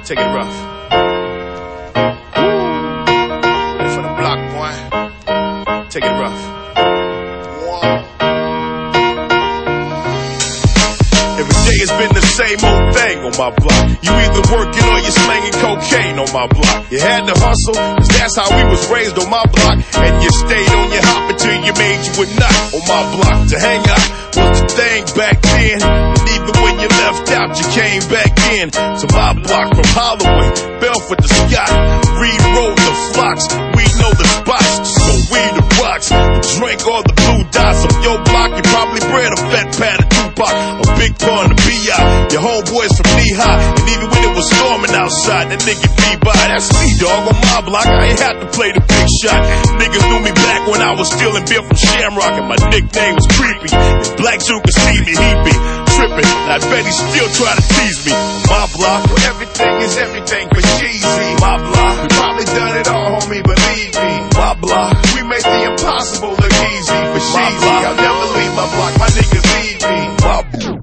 Take it rough. And for the block, boy. Take it rough. Every day has been the same old thing on my block. You either working or you slanging cocaine on my block. You had to hustle, cause that's how we was raised on my block. And you stayed on your hop until you made you a nut on my block. To hang out was the thing back then. And even when you left out, you came back in. To my block from Holloway, Belford to Scott, Reed Road to Fox. We know the spots, so we the rocks. You drank all the blue dots of your block. You probably bred a fat pad of Tupac, a big pun to B.I. Your homeboys from Knee-High. And even when it was storming outside, that nigga be by. That's me, dog, on my block. I ain't had to play the big shot. Niggas knew me back when I was stealing beer from Shamrock, and my nickname was Creepy. If Black Jew could see me, he'd be tripping. And I bet he still try to tease me. On my block, where everything is everything for cheesy. My block, we probably done it all, homie, believe me. My block, we made the impossible look easy for cheesy. I'll never leave my block.